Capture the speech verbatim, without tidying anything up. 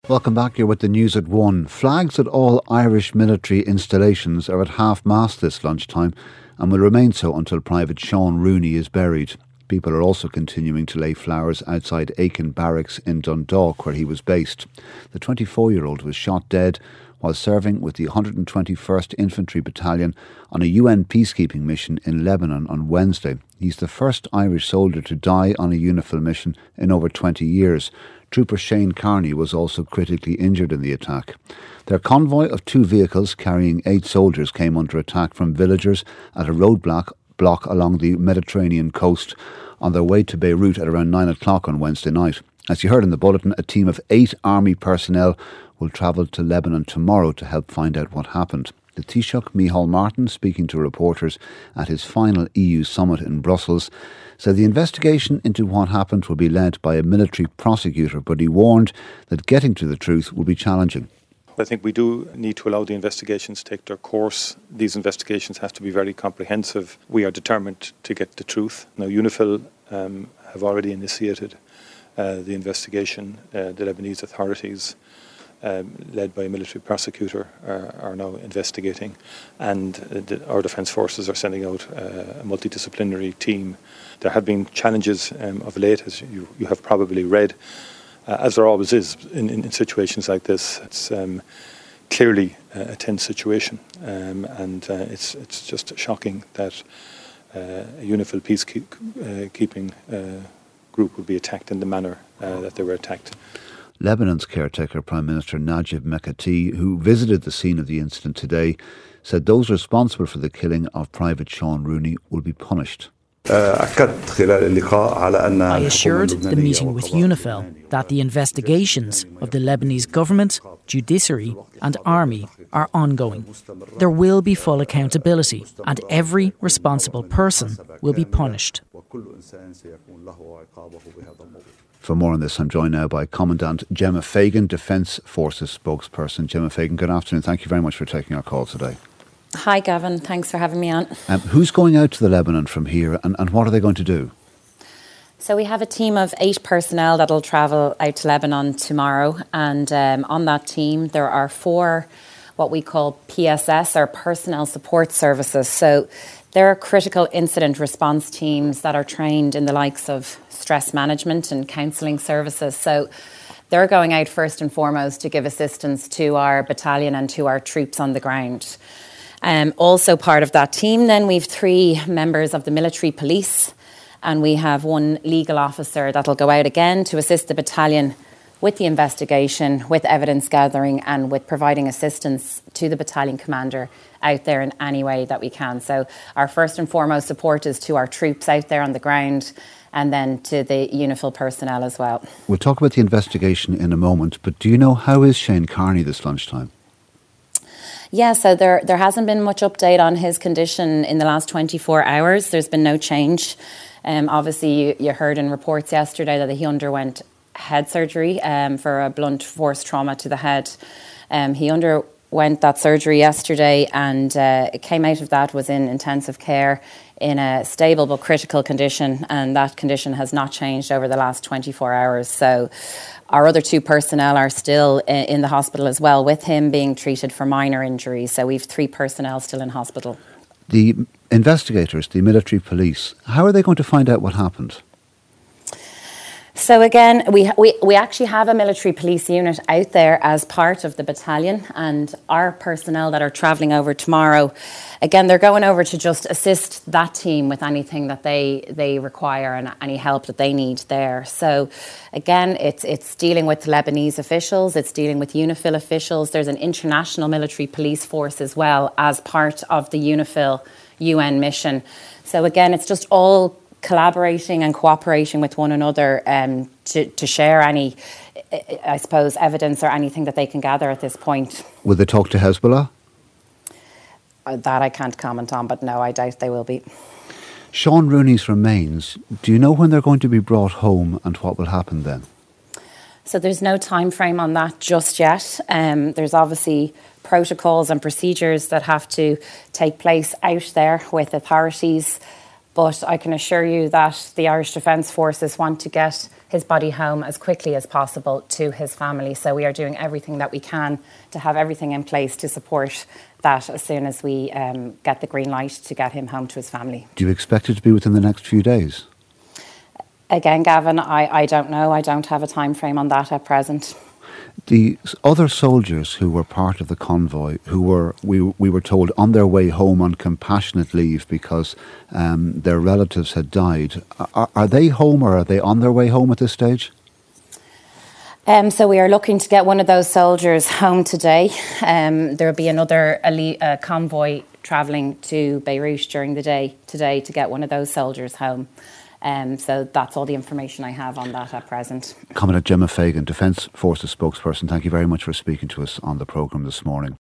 Welcome back. You're with the news at one. Flags at all Irish military installations are at half-mast this lunchtime and will remain so until Private Sean Rooney is buried. People are also continuing to lay flowers outside Aiken Barracks in Dundalk, where he was based. The twenty-four-year-old was shot dead while serving with the one hundred twenty-first Infantry Battalion on a U N peacekeeping mission in Lebanon on Wednesday. He's the first Irish soldier to die on a UNIFIL mission in over twenty years. Trooper Shane Carney was also critically injured in the attack. Their convoy of two vehicles carrying eight soldiers came under attack from villagers at a roadblock block along the Mediterranean coast on their way to Beirut at around nine o'clock on Wednesday night. As you heard in the bulletin, a team of eight army personnel will travel to Lebanon tomorrow to help find out what happened. The Taoiseach Micheál Martin, speaking to reporters at his final E U summit in Brussels, said the investigation into what happened will be led by a military prosecutor, but he warned that getting to the truth will be challenging. I think we do need to allow the investigations to take their course. These investigations have to be very comprehensive. We are determined to get the truth. Now, UNIFIL um, have already initiated uh, the investigation. Uh, the Lebanese authorities, um, led by a military prosecutor, are, are now investigating. And uh, the, our defence forces are sending out uh, a multidisciplinary team. There have been challenges um, of late, as you, you have probably read. Uh, as there always is in, in, in situations like this. It's um, clearly uh, a tense situation, um, and uh, it's it's just shocking that uh, a UNIFIL peacekeeping uh, group would be attacked in the manner uh, that they were attacked. Lebanon's caretaker Prime Minister Najib Mikati, who visited the scene of the incident today, said those responsible for the killing of Private Sean Rooney will be punished. I assured the meeting with UNIFIL that the investigations of the Lebanese government, judiciary and army are ongoing. There will be full accountability and every responsible person will be punished. For more on this, I'm joined now by Commandant Gemma Fagan, Defence Forces spokesperson. Gemma Fagan, good afternoon. Thank you very much for taking our call today. Hi Gavin, thanks for having me on. Um, who's going out to the Lebanon from here and, and what are they going to do? So we have a team of eight personnel that will travel out to Lebanon tomorrow, and um, on that team there are four what we call P S S, or Personnel Support Services. So there are critical incident response teams that are trained in the likes of stress management and counselling services. So they're going out first and foremost to give assistance to our battalion and to our troops on the ground. Um, also part of that team then we've three members of the military police, and we have one legal officer that'll go out again to assist the battalion with the investigation, with evidence gathering and with providing assistance to the battalion commander out there in any way that we can. So our first and foremost support is to our troops out there on the ground and then to the UNIFIL personnel as well. We'll talk about the investigation in a moment, but do you know how is Shane Carney this lunchtime? Yeah, so there there hasn't been much update on his condition in the last twenty-four hours. There's been no change. Um, obviously, you, you heard in reports yesterday that he underwent head surgery um, for a blunt force trauma to the head. Um, he underwent that surgery yesterday, and uh, it came out of that, was in intensive care in a stable but critical condition, and that condition has not changed over the last twenty-four hours. So our other two personnel are still in the hospital as well, with him being treated for minor injuries. So we've three personnel still in hospital. The investigators, the military police, how are they going to find out what happened? So again, we, we we actually have a military police unit out there as part of the battalion, and our personnel that are travelling over tomorrow, again, they're going over to just assist that team with anything that they they require and any help that they need there. So again, it's it's dealing with Lebanese officials, it's dealing with UNIFIL officials. There's an international military police force as well as part of the UNIFIL U N mission. So again, it's just all collaborating and cooperating with one another um, to, to share any, I suppose, evidence or anything that they can gather at this point. Will they talk to Hezbollah? Uh, that I can't comment on, but no, I doubt they will be. Sean Rooney's remains, do you know when they're going to be brought home and what will happen then? So there's no time frame on that just yet. Um, there's obviously protocols and procedures that have to take place out there with authorities. But I can assure you that the Irish Defence Forces want to get his body home as quickly as possible to his family. So we are doing everything that we can to have everything in place to support that as soon as we um, get the green light to get him home to his family. Do you expect it to be within the next few days? Again, Gavin, I, I don't know. I don't have a time frame on that at present. The other soldiers who were part of the convoy, who were, we we were told, on their way home on compassionate leave because um, their relatives had died, are, are they home or are they on their way home at this stage? Um, so we are looking to get one of those soldiers home today. Um, there will be another elite, uh, convoy travelling to Beirut during the day today to get one of those soldiers home. Um, so that's all the information I have on that at present. Commandant Gemma Fagan, Defence Forces spokesperson, thank you very much for speaking to us on the programme this morning.